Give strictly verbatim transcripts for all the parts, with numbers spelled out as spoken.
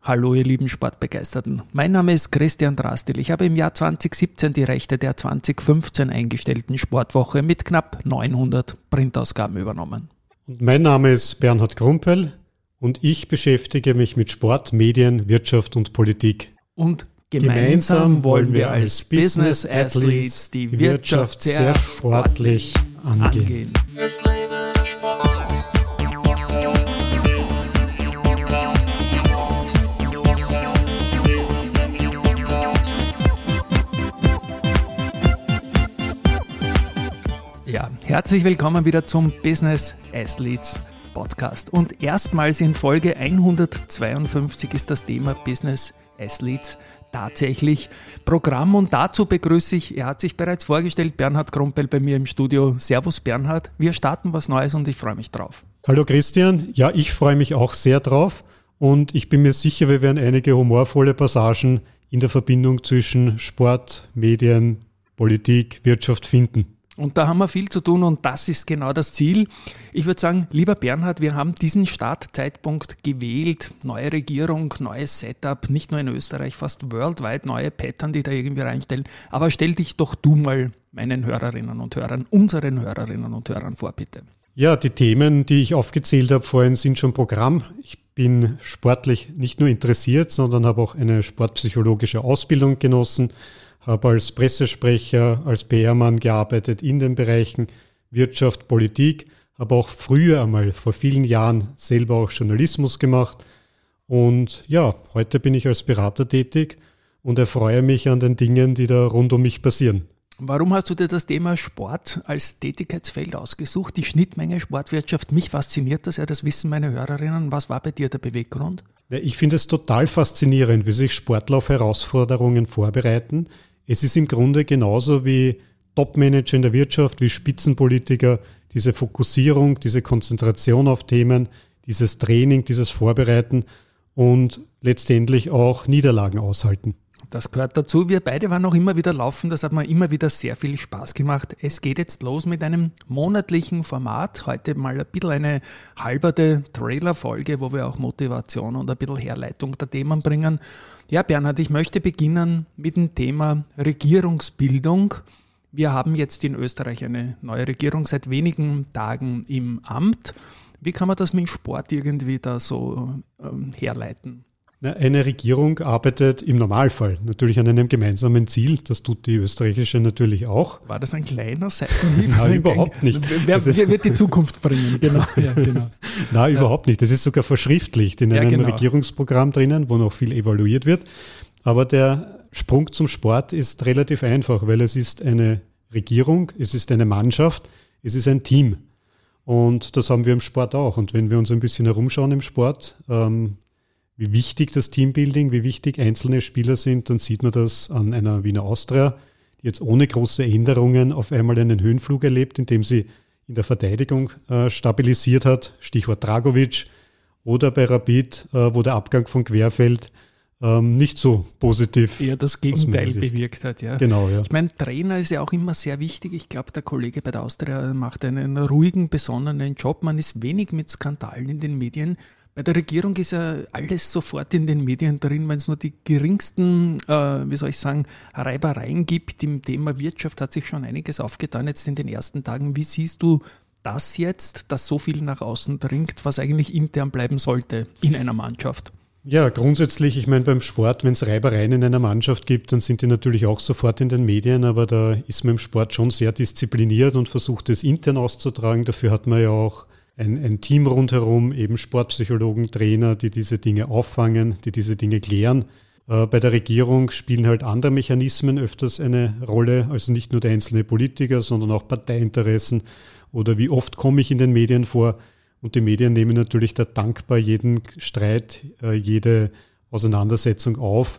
Hallo ihr lieben Sportbegeisterten, mein Name ist Christian Drastil. Ich habe im Jahr zwanzig siebzehn die Rechte der zwanzig fünfzehn eingestellten Sportwoche mit knapp neunhundert Printausgaben übernommen. Und mein Name ist Bernhard Krumpel und ich beschäftige mich mit Sport, Medien, Wirtschaft und Politik. Und gemeinsam, gemeinsam wollen wir als Business Athletes die, die Wirtschaft sehr sportlich angehen. Es lebe der Sport. Ja, herzlich willkommen wieder zum Business Athletes Podcast. Und erstmals in Folge hundertzweiundfünfzig ist das Thema Business Athletes tatsächlich Programm. Und dazu begrüße ich, er hat sich bereits vorgestellt, Bernhard Krumpel bei mir im Studio. Servus Bernhard, wir starten was Neues und ich freue mich drauf. Hallo Christian, ja, ich freue mich auch sehr drauf und ich bin mir sicher, wir werden einige humorvolle Passagen in der Verbindung zwischen Sport, Medien, Politik, Wirtschaft finden. Und da haben wir viel zu tun und das ist genau das Ziel. Ich würde sagen, lieber Bernhard, wir haben diesen Startzeitpunkt gewählt. Neue Regierung, neues Setup, nicht nur in Österreich, fast worldwide neue Pattern, die da irgendwie reinstellen. Aber stell dich doch du mal meinen Hörerinnen und Hörern, unseren Hörerinnen und Hörern vor, bitte. Ja, die Themen, die ich aufgezählt habe vorhin, sind schon Programm. Ich bin sportlich nicht nur interessiert, sondern habe auch eine sportpsychologische Ausbildung genossen. Habe als Pressesprecher, als P R-Mann gearbeitet in den Bereichen Wirtschaft, Politik, habe auch früher einmal vor vielen Jahren selber auch Journalismus gemacht und ja, heute bin ich als Berater tätig und erfreue mich an den Dingen, die da rund um mich passieren. Warum hast du dir das Thema Sport als Tätigkeitsfeld ausgesucht? Die Schnittmenge Sportwirtschaft, mich fasziniert das ja, das wissen meine Hörerinnen. Was war bei dir der Beweggrund? Ich finde es total faszinierend, wie sich Sportler auf Herausforderungen vorbereiten. Es ist im Grunde genauso wie Topmanager in der Wirtschaft, wie Spitzenpolitiker, diese Fokussierung, diese Konzentration auf Themen, dieses Training, dieses Vorbereiten und letztendlich auch Niederlagen aushalten. Das gehört dazu. Wir beide waren auch immer wieder laufen, das hat mir immer wieder sehr viel Spaß gemacht. Es geht jetzt los mit einem monatlichen Format. Heute mal ein bisschen eine halberte Trailer-Folge, wo wir auch Motivation und ein bisschen Herleitung der Themen bringen. Ja, Bernhard, ich möchte beginnen mit dem Thema Regierungsbildung. Wir haben jetzt in Österreich eine neue Regierung seit wenigen Tagen im Amt. Wie kann man das mit dem Sport irgendwie da so ähm, herleiten? Eine Regierung arbeitet im Normalfall natürlich an einem gemeinsamen Ziel. Das tut die österreichische natürlich auch. War das ein kleiner Seitenhieb? Nein, überhaupt nicht. Wer, wer wird die Zukunft bringen? Genau. Ja, genau. Nein, ja. Überhaupt nicht. Das ist sogar verschriftlicht in einem ja, genau. Regierungsprogramm drinnen, wo noch viel evaluiert wird. Aber der Sprung zum Sport ist relativ einfach, weil es ist eine Regierung, es ist eine Mannschaft, es ist ein Team. Und das haben wir im Sport auch. Und wenn wir uns ein bisschen herumschauen im Sport, ähm, wie wichtig das Teambuilding, wie wichtig einzelne Spieler sind, dann sieht man das an einer Wiener Austria, die jetzt ohne große Änderungen auf einmal einen Höhenflug erlebt, indem sie in der Verteidigung äh, stabilisiert hat, Stichwort Dragovic, oder bei Rapid, äh, wo der Abgang von Querfeld ähm, nicht so positiv eher das Gegenteil bewirkt hat. Ja. Genau, ja. Ich meine, Trainer ist ja auch immer sehr wichtig. Ich glaube, der Kollege bei der Austria macht einen ruhigen, besonnenen Job. Man ist wenig mit Skandalen in den Medien. Bei der Regierung ist ja alles sofort in den Medien drin, wenn es nur die geringsten, äh, wie soll ich sagen, Reibereien gibt. Im Thema Wirtschaft hat sich schon einiges aufgetan jetzt in den ersten Tagen. Wie siehst du das jetzt, dass so viel nach außen dringt, was eigentlich intern bleiben sollte in einer Mannschaft? Ja, grundsätzlich, ich meine beim Sport, wenn es Reibereien in einer Mannschaft gibt, dann sind die natürlich auch sofort in den Medien, aber da ist man im Sport schon sehr diszipliniert und versucht es intern auszutragen. Dafür hat man ja auch Ein, ein Team rundherum, eben Sportpsychologen, Trainer, die diese Dinge auffangen, die diese Dinge klären. Äh, bei der Regierung spielen halt andere Mechanismen öfters eine Rolle, also nicht nur der einzelne Politiker, sondern auch Parteiinteressen oder wie oft komme ich in den Medien vor. Und die Medien nehmen natürlich da dankbar jeden Streit, äh, jede Auseinandersetzung auf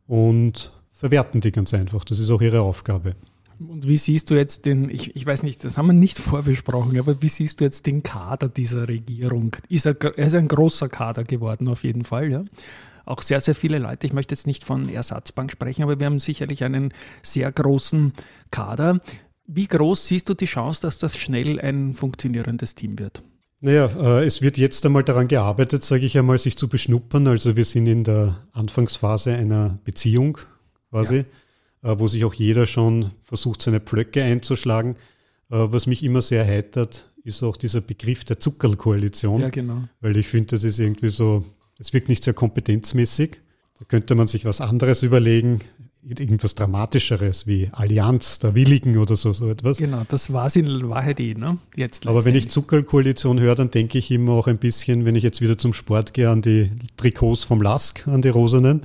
und verwerten die ganz einfach. Das ist auch ihre Aufgabe. Und wie siehst du jetzt den, ich, ich weiß nicht, das haben wir nicht vorbesprochen, aber wie siehst du jetzt den Kader dieser Regierung? Ist er, er ist ein großer Kader geworden auf jeden Fall, ja. Auch sehr, sehr viele Leute, ich möchte jetzt nicht von Ersatzbank sprechen, aber wir haben sicherlich einen sehr großen Kader. Wie groß siehst du die Chance, dass das schnell ein funktionierendes Team wird? Naja, äh, es wird jetzt einmal daran gearbeitet, sage ich einmal, sich zu beschnuppern. Also wir sind in der Anfangsphase einer Beziehung quasi, ja. äh, wo sich auch jeder schon versucht, seine Pflöcke einzuschlagen. Äh, was mich immer sehr erheitert, ist auch dieser Begriff der Zuckerlkoalition. Ja, genau. Weil ich finde, das ist irgendwie so, das wirkt nicht sehr kompetenzmäßig. Da könnte man sich was anderes überlegen, irgendwas Dramatischeres wie Allianz der Willigen oder so, so etwas. Genau, das war es in Wahrheit eh, ne? Jetzt aber wenn ich Zuckerlkoalition höre, dann denke ich immer auch ein bisschen, wenn ich jetzt wieder zum Sport gehe, an die Trikots vom Lask, an die Rosanen.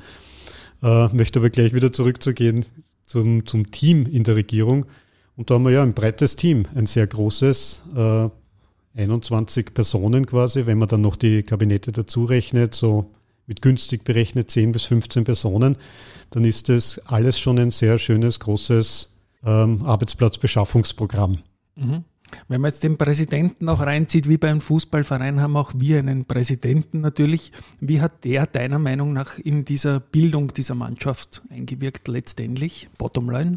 Äh, möchte aber gleich wieder zurückzugehen zum, zum Team in der Regierung. Und da haben wir ja ein breites Team, ein sehr großes, äh, einundzwanzig Personen quasi, wenn man dann noch die Kabinette dazu rechnet, so mit günstig berechnet zehn bis fünfzehn Personen, dann ist das alles schon ein sehr schönes, großes ähm, Arbeitsplatzbeschaffungsprogramm. Mhm. Wenn man jetzt den Präsidenten auch reinzieht, wie beim Fußballverein haben auch wir einen Präsidenten natürlich. Wie hat der deiner Meinung nach in dieser Bildung dieser Mannschaft eingewirkt letztendlich? Bottomline?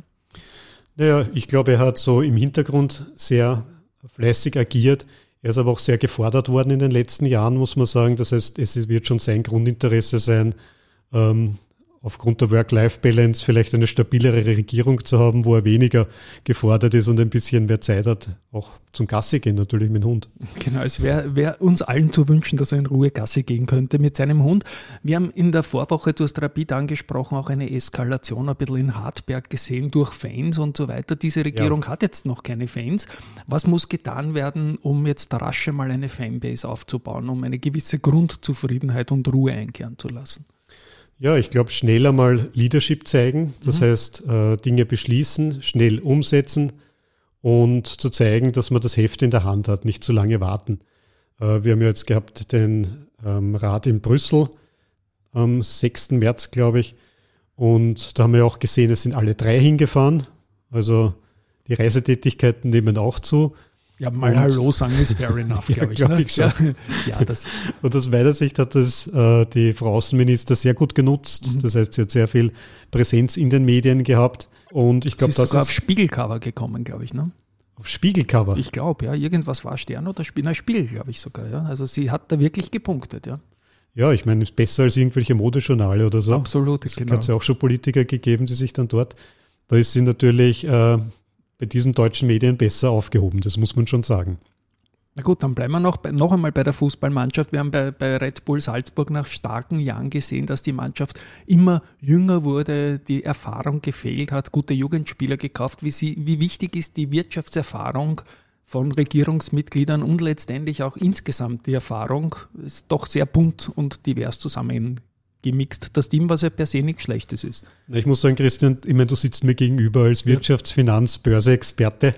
Naja, ich glaube, er hat so im Hintergrund sehr fleißig agiert. Er ist aber auch sehr gefordert worden in den letzten Jahren, muss man sagen. Das heißt, es wird schon sein Grundinteresse sein, ähm, aufgrund der Work-Life-Balance vielleicht eine stabilere Regierung zu haben, wo er weniger gefordert ist und ein bisschen mehr Zeit hat, auch zum Gassi gehen natürlich mit dem Hund. Genau, es wäre wär uns allen zu wünschen, dass er in Ruhe Gassi gehen könnte mit seinem Hund. Wir haben in der Vorwoche, du hast Rapid angesprochen, auch eine Eskalation ein bisschen in Hartberg gesehen durch Fans und so weiter. Diese Regierung ja. hat jetzt noch keine Fans. Was muss getan werden, um jetzt rasch mal eine Fanbase aufzubauen, um eine gewisse Grundzufriedenheit und Ruhe einkehren zu lassen? Ja, ich glaube, schnell einmal Leadership zeigen, das mhm. heißt, äh, Dinge beschließen, schnell umsetzen und zu zeigen, dass man das Heft in der Hand hat, nicht zu lange warten. Äh, wir haben ja jetzt gehabt den ähm, Rat in Brüssel am sechsten März, glaube ich, und da haben wir auch gesehen, es sind alle drei hingefahren, also die Reisetätigkeiten nehmen auch zu. Ja, mal und, Hallo sagen ist fair enough, glaube ich. Ja, glaub ne? ich schon. Ja, das und aus meiner Sicht hat das äh, die Frau Außenminister sehr gut genutzt. Mhm. Das heißt, sie hat sehr viel Präsenz in den Medien gehabt. Und ich glaube, das ist sogar auf Spiegelcover gekommen, glaube ich. Ne? Auf Spiegelcover? Ich glaube, ja. Irgendwas war Stern oder Spiegel, Spiegel, glaube ich sogar. Ja. Also sie hat da wirklich gepunktet, ja. Ja, ich meine, ist besser als irgendwelche Modejournale oder so. Absolut, es genau. hat es ja auch schon Politiker gegeben, die sich dann dort, da ist sie natürlich äh, bei diesen deutschen Medien besser aufgehoben, das muss man schon sagen. Na gut, dann bleiben wir noch, bei, noch einmal bei der Fußballmannschaft. Wir haben bei, bei Red Bull Salzburg nach starken Jahren gesehen, dass die Mannschaft immer jünger wurde, die Erfahrung gefehlt hat, gute Jugendspieler gekauft. Wie, sie, wie wichtig ist die Wirtschaftserfahrung von Regierungsmitgliedern und letztendlich auch insgesamt die Erfahrung? Ist doch sehr bunt und divers zusammengemixt, das Team, was ja per se nichts Schlechtes ist. Ich muss sagen, Christian, ich meine, du sitzt mir gegenüber als Wirtschafts-, Finanz-, Börse-Experte.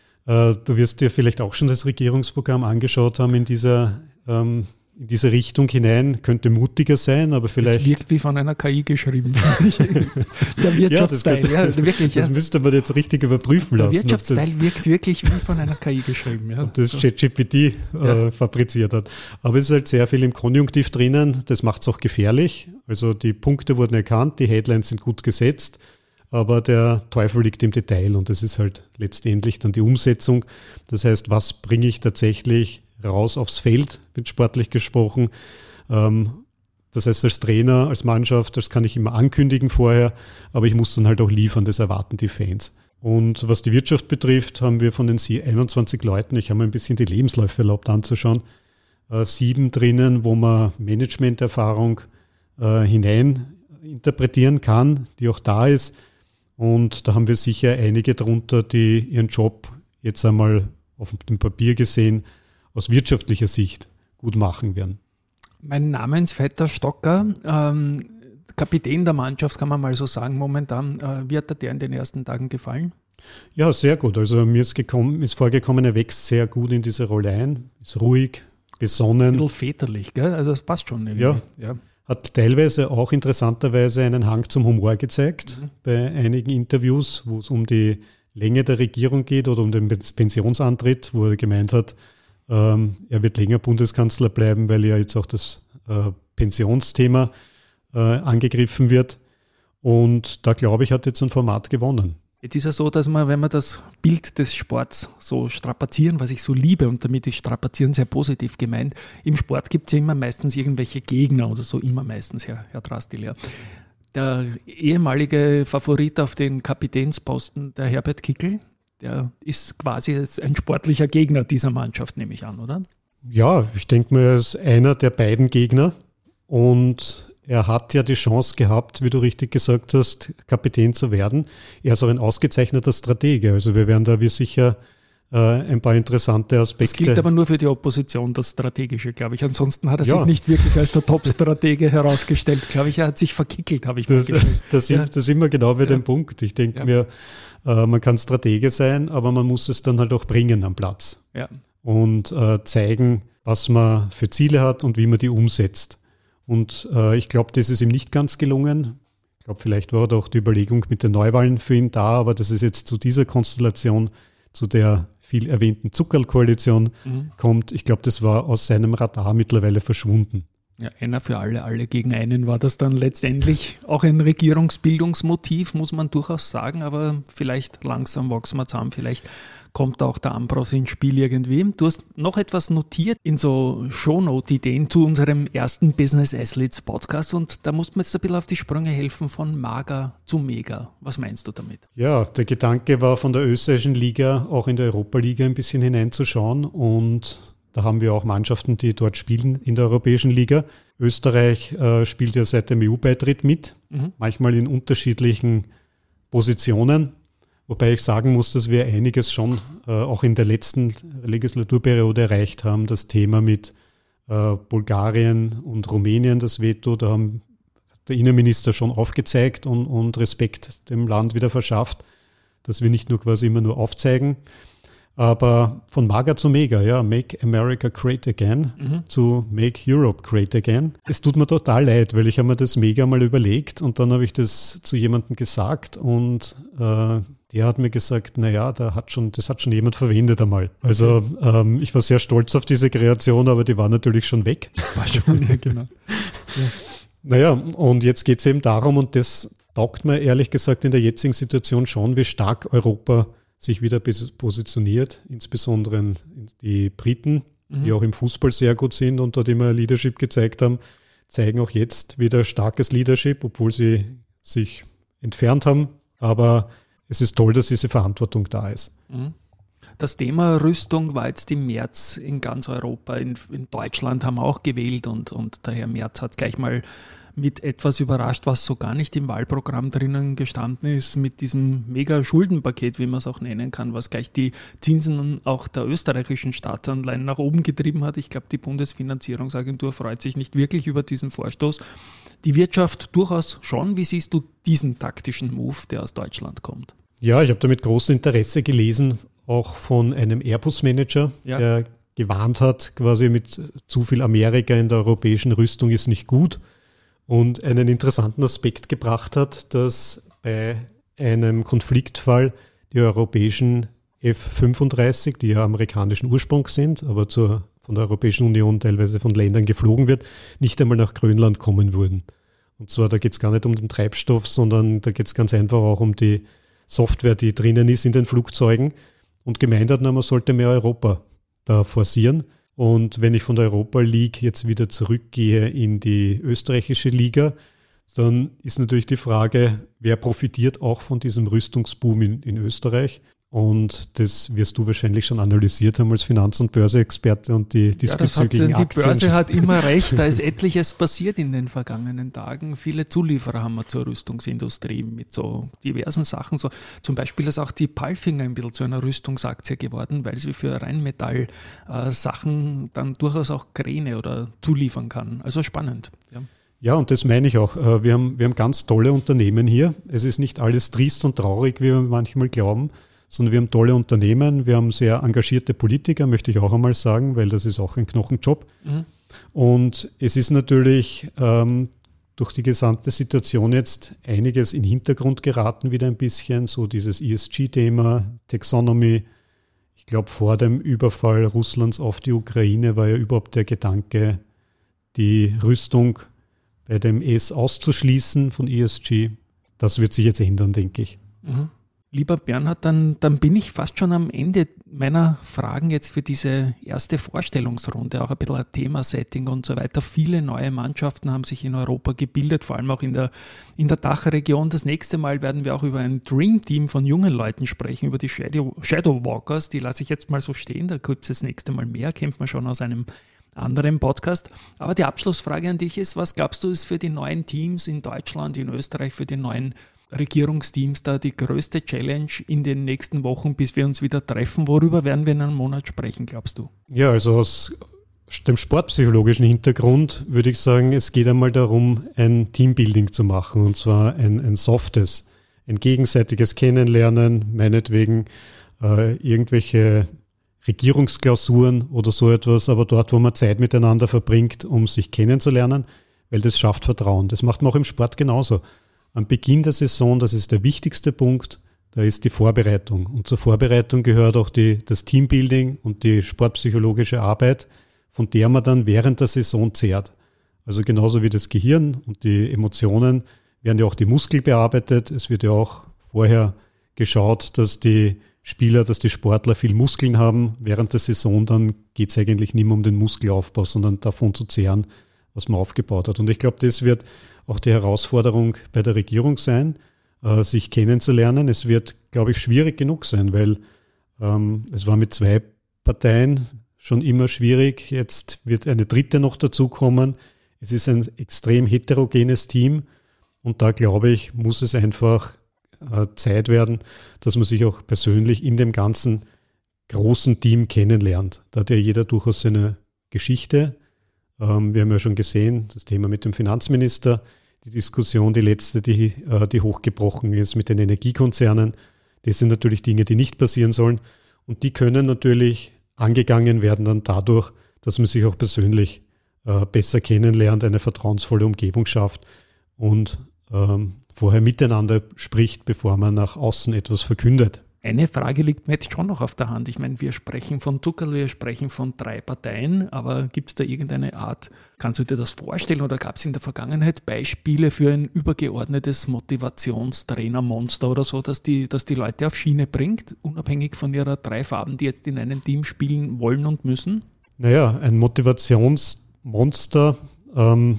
Du wirst dir vielleicht auch schon das Regierungsprogramm angeschaut haben in dieser, ähm, in diese Richtung hinein. Könnte mutiger sein, aber vielleicht... Es wirkt wie von einer K I geschrieben. Der Wirtschaftsteil, ja, das, könnte, ja, wirklich. Das ja. müsste man jetzt richtig überprüfen lassen. Der Wirtschaftsteil das, wirkt wirklich wie von einer K I geschrieben. Ja. Und das ChatGPT äh, ja. fabriziert hat. Aber es ist halt sehr viel im Konjunktiv drinnen. Das macht es auch gefährlich. Also die Punkte wurden erkannt, die Headlines sind gut gesetzt. Aber der Teufel liegt im Detail und das ist halt letztendlich dann die Umsetzung. Das heißt, was bringe ich tatsächlich raus aufs Feld, wird sportlich gesprochen. Das heißt, als Trainer, als Mannschaft, das kann ich immer ankündigen vorher, aber ich muss dann halt auch liefern, das erwarten die Fans. Und was die Wirtschaft betrifft, haben wir von den einundzwanzig Leuten, ich habe mir ein bisschen die Lebensläufe erlaubt anzuschauen, sieben drinnen, wo man Managementerfahrung hinein interpretieren kann, die auch da ist. Und da haben wir sicher einige drunter, die ihren Job jetzt einmal auf dem Papier gesehen aus wirtschaftlicher Sicht gut machen werden. Mein Namensvetter Stocker, ähm, Kapitän der Mannschaft, kann man mal so sagen momentan. Äh, wie hat dir der in den ersten Tagen gefallen? Ja, sehr gut. Also mir ist, gekommen, ist vorgekommen, er wächst sehr gut in diese Rolle ein, ist ruhig, besonnen. Ein bisschen väterlich, gell? Also das passt schon irgendwie. Ja. ja. Hat teilweise auch interessanterweise einen Hang zum Humor gezeigt, mhm. bei einigen Interviews, wo es um die Länge der Regierung geht oder um den Pensionsantritt, wo er gemeint hat, ähm, er wird länger Bundeskanzler bleiben, weil ja jetzt auch das äh, Pensionsthema äh, angegriffen wird. Und da, glaube ich, hat jetzt ein Format gewonnen. Jetzt ist es so, dass man, wenn man das Bild des Sports so strapazieren, was ich so liebe, und damit ist strapazieren sehr positiv gemeint, im Sport gibt es ja immer meistens irgendwelche Gegner oder so, immer meistens, Herr, Herr Drastil, ja. Der ehemalige Favorit auf den Kapitänsposten, der Herbert Kickl, der ist quasi ein sportlicher Gegner dieser Mannschaft, nehme ich an, oder? Ja, ich denke mir, er ist einer der beiden Gegner und er hat ja die Chance gehabt, wie du richtig gesagt hast, Kapitän zu werden. Er ist auch ein ausgezeichneter Stratege, also wir werden da wie sicher äh, ein paar interessante Aspekte. Das gilt aber nur für die Opposition, das Strategische, glaube ich. Ansonsten hat er ja. sich nicht wirklich als der Top-Stratege herausgestellt. Glaube ich, er hat sich verkickelt, habe ich das, das, ja. das ist immer genau wieder ja. ein Punkt. Ich denke ja. mir, äh, man kann Stratege sein, aber man muss es dann halt auch bringen am Platz. Ja. Und äh, zeigen, was man für Ziele hat und wie man die umsetzt. Und äh, ich glaube, das ist ihm nicht ganz gelungen. Ich glaube, vielleicht war da auch die Überlegung mit den Neuwahlen für ihn da, aber das ist jetzt zu dieser Konstellation, zu der viel erwähnten Zuckerl-Koalition mhm. kommt. Ich glaube, das war aus seinem Radar mittlerweile verschwunden. Ja, einer für alle, alle gegen einen war das dann letztendlich auch ein Regierungsbildungsmotiv, muss man durchaus sagen, aber vielleicht langsam wachsen wir zusammen, vielleicht kommt auch der Ambros ins Spiel irgendwie. Du hast noch etwas notiert in so Shownote-Ideen zu unserem ersten Business Athletes Podcast und da musst du mir jetzt ein bisschen auf die Sprünge helfen von mager zu mega. Was meinst du damit? Ja, der Gedanke war von der österreichischen Liga auch in der Europa-Liga ein bisschen hineinzuschauen und da haben wir auch Mannschaften, die dort spielen in der Europäischen Liga. Österreich äh, spielt ja seit dem E U-Beitritt mit, mhm. manchmal in unterschiedlichen Positionen. Wobei ich sagen muss, dass wir einiges schon äh, auch in der letzten Legislaturperiode erreicht haben. Das Thema mit äh, Bulgarien und Rumänien, das Veto, da haben der Innenminister schon aufgezeigt und, und Respekt dem Land wieder verschafft, dass wir nicht nur quasi immer nur aufzeigen. Aber von mager zu mega, ja, Make America Great Again mhm. zu Make Europe Great Again. Es tut mir total leid, weil ich habe mir das mega mal überlegt und dann habe ich das zu jemandem gesagt und äh, der hat mir gesagt, naja, da hat schon, das hat schon jemand verwendet einmal. Also okay. ähm, ich war sehr stolz auf diese Kreation, aber die war natürlich schon weg. War schon, ja, genau. Ja. Naja, und jetzt geht es eben darum, und das taugt mir ehrlich gesagt in der jetzigen Situation schon, wie stark Europa sich wieder positioniert, insbesondere die Briten, mhm. die auch im Fußball sehr gut sind und dort immer Leadership gezeigt haben, zeigen auch jetzt wieder starkes Leadership, obwohl sie sich entfernt haben. Aber es ist toll, dass diese Verantwortung da ist. Mhm. Das Thema Rüstung war jetzt im März in ganz Europa. In, in Deutschland haben wir auch gewählt und, und der Herr Merz hat gleich mal mit etwas überrascht, was so gar nicht im Wahlprogramm drinnen gestanden ist, mit diesem Mega-Schuldenpaket, wie man es auch nennen kann, was gleich die Zinsen auch der österreichischen Staatsanleihen nach oben getrieben hat. Ich glaube, die Bundesfinanzierungsagentur freut sich nicht wirklich über diesen Vorstoß. Die Wirtschaft durchaus schon. Wie siehst du diesen taktischen Move, der aus Deutschland kommt? Ja, ich habe da mit großem Interesse gelesen, auch von einem Airbus-Manager, ja. der gewarnt hat, quasi mit zu viel Amerika in der europäischen Rüstung ist nicht gut. Und einen interessanten Aspekt gebracht hat, dass bei einem Konfliktfall die europäischen F fünfunddreißig, die ja amerikanischen Ursprungs sind, aber zur, von der Europäischen Union teilweise von Ländern geflogen wird, nicht einmal nach Grönland kommen würden. Und zwar, da geht es gar nicht um den Treibstoff, sondern da geht es ganz einfach auch um die Software, die drinnen ist in den Flugzeugen. Und gemeint hat, na, man sollte mehr Europa da forcieren. Und wenn ich von der Europa League jetzt wieder zurückgehe in die österreichische Liga, dann ist natürlich die Frage, wer profitiert auch von diesem Rüstungsboom in, in Österreich? Und das wirst du wahrscheinlich schon analysiert haben als Finanz- und Börseexperte und die diesbezüglichen ja, das hat, Aktien. Die Börse hat immer recht, da ist etliches passiert in den vergangenen Tagen. Viele Zulieferer haben wir zur Rüstungsindustrie mit so diversen Sachen. So, zum Beispiel ist auch die Palfinger ein bisschen zu einer Rüstungsaktie geworden, weil sie für Rheinmetall-Sachen äh, dann durchaus auch Kräne oder zuliefern kann. Also spannend. Ja. Ja, und das meine ich auch. Wir haben, wir haben ganz tolle Unternehmen hier. Es ist nicht alles trist und traurig, wie wir manchmal glauben, sondern wir haben tolle Unternehmen, wir haben sehr engagierte Politiker, möchte ich auch einmal sagen, weil das ist auch ein Knochenjob. Mhm. Und es ist natürlich ähm, durch die gesamte Situation jetzt einiges in den Hintergrund geraten, wieder ein bisschen, so dieses E S G-Thema, Taxonomy. Ich glaube, vor dem Überfall Russlands auf die Ukraine war ja überhaupt der Gedanke, die Rüstung bei dem S auszuschließen von E S G. Das wird sich jetzt ändern, denke ich. Mhm. Lieber Bernhard, dann, dann bin ich fast schon am Ende meiner Fragen jetzt für diese erste Vorstellungsrunde, auch ein bisschen ein Themasetting und so weiter. Viele neue Mannschaften haben sich in Europa gebildet, vor allem auch in der, in der Dachregion. Das nächste Mal werden wir auch über ein Dream-Team von jungen Leuten sprechen, über die Shadow, Shadow Walkers. Die lasse ich jetzt mal so stehen, da gibt es das nächste Mal mehr, kennt man schon aus einem anderen Podcast. Aber die Abschlussfrage an dich ist, was glaubst du, ist für die neuen Teams in Deutschland, in Österreich, für die neuen Regierungsteams da die größte Challenge in den nächsten Wochen, bis wir uns wieder treffen? Worüber werden wir in einem Monat sprechen, glaubst du? Ja, also aus dem sportpsychologischen Hintergrund würde ich sagen, es geht einmal darum, ein Teambuilding zu machen, und zwar ein, ein softes, ein gegenseitiges Kennenlernen, meinetwegen äh, irgendwelche Regierungsklausuren oder so etwas, aber dort, wo man Zeit miteinander verbringt, um sich kennenzulernen, weil das schafft Vertrauen. Das macht man auch im Sport genauso. Am Beginn der Saison, das ist der wichtigste Punkt, da ist die Vorbereitung. Und zur Vorbereitung gehört auch die, das Teambuilding und die sportpsychologische Arbeit, von der man dann während der Saison zehrt. Also genauso wie das Gehirn und die Emotionen werden ja auch die Muskeln bearbeitet. Es wird ja auch vorher geschaut, dass die Spieler, dass die Sportler viel Muskeln haben. Während der Saison dann geht es eigentlich nicht mehr um den Muskelaufbau, sondern davon zu zehren, was man aufgebaut hat. Und ich glaube, das wird auch die Herausforderung bei der Regierung sein, äh, sich kennenzulernen. Es wird, glaube ich, schwierig genug sein, weil ähm, es war mit zwei Parteien schon immer schwierig. Jetzt wird eine dritte noch dazukommen. Es ist ein extrem heterogenes Team und da, glaube ich, muss es einfach äh, Zeit werden, dass man sich auch persönlich in dem ganzen großen Team kennenlernt. Da hat ja jeder durchaus seine Geschichte. Wir haben ja schon gesehen, das Thema mit dem Finanzminister, die Diskussion, die letzte, die, die hochgebrochen ist mit den Energiekonzernen. Das sind natürlich Dinge, die nicht passieren sollen. Und die können natürlich angegangen werden dann dadurch, dass man sich auch persönlich äh, besser kennenlernt, eine vertrauensvolle Umgebung schafft und ähm, vorher miteinander spricht, bevor man nach außen etwas verkündet. Eine Frage liegt mir jetzt schon noch auf der Hand. Ich meine, wir sprechen von Zuckerl, wir sprechen von drei Parteien, aber gibt es da irgendeine Art, kannst du dir das vorstellen oder gab es in der Vergangenheit Beispiele für ein übergeordnetes Motivationstrainermonster oder so, dass die, dass die Leute auf Schiene bringt, unabhängig von ihrer drei Farben, die jetzt in einem Team spielen wollen und müssen? Naja, ein Motivationsmonster, ähm,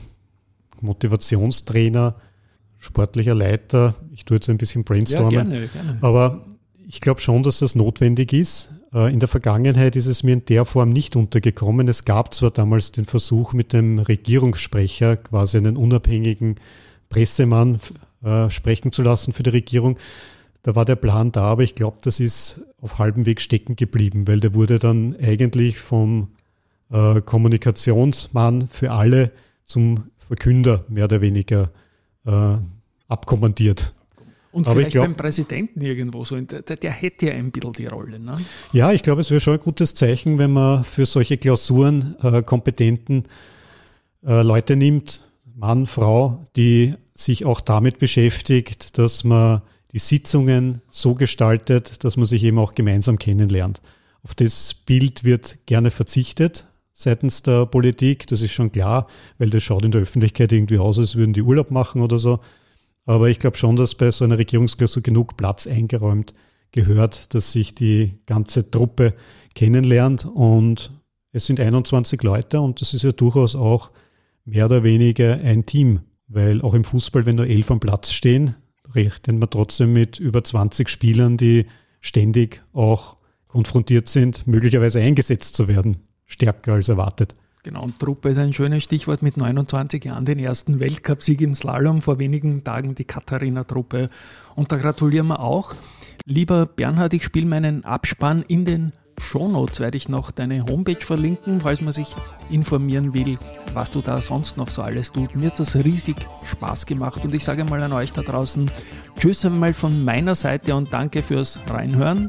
Motivationstrainer, sportlicher Leiter, ich tue jetzt ein bisschen brainstormen, ja, gerne, gerne. aber ich glaube schon, dass das notwendig ist. In der Vergangenheit ist es mir in der Form nicht untergekommen. Es gab zwar damals den Versuch, mit dem Regierungssprecher quasi einen unabhängigen Pressemann äh, sprechen zu lassen für die Regierung. Da war der Plan da, aber ich glaube, das ist auf halbem Weg stecken geblieben, weil der wurde dann eigentlich vom äh, Kommunikationsmann für alle zum Verkünder mehr oder weniger äh, abkommandiert. Und aber vielleicht glaub, beim Präsidenten irgendwo so, der, der hätte ja ein bisschen die Rolle. Ne? Ja, ich glaube, es wäre schon ein gutes Zeichen, wenn man für solche Klausuren äh, kompetenten äh, Leute nimmt, Mann, Frau, die sich auch damit beschäftigt, dass man die Sitzungen so gestaltet, dass man sich eben auch gemeinsam kennenlernt. Auf das Bild wird gerne verzichtet seitens der Politik, das ist schon klar, weil das schaut in der Öffentlichkeit irgendwie aus, als würden die Urlaub machen oder so. Aber ich glaube schon, dass bei so einer Regierungsklausur genug Platz eingeräumt gehört, dass sich die ganze Truppe kennenlernt. Und es sind einundzwanzig Leute und das ist ja durchaus auch mehr oder weniger ein Team. Weil auch im Fußball, wenn nur elf am Platz stehen, rechnet man trotzdem mit über zwanzig Spielern, die ständig auch konfrontiert sind, möglicherweise eingesetzt zu werden. Stärker als erwartet. Genau, und Truppe ist ein schönes Stichwort, mit neunundzwanzig Jahren den ersten Weltcupsieg im Slalom, vor wenigen Tagen die Katharina-Truppe. Und da gratulieren wir auch. Lieber Bernhard, ich spiele meinen Abspann in den Shownotes, werde ich noch deine Homepage verlinken, falls man sich informieren will, was du da sonst noch so alles tut. Mir hat das riesig Spaß gemacht und ich sage mal an euch da draußen, tschüss einmal von meiner Seite und danke fürs Reinhören.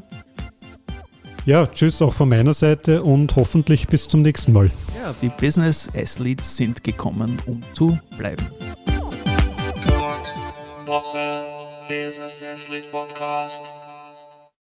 Ja, tschüss auch von meiner Seite und hoffentlich bis zum nächsten Mal. Ja, die Business Athletes sind gekommen, um zu bleiben. Woche Business Athlete Podcast.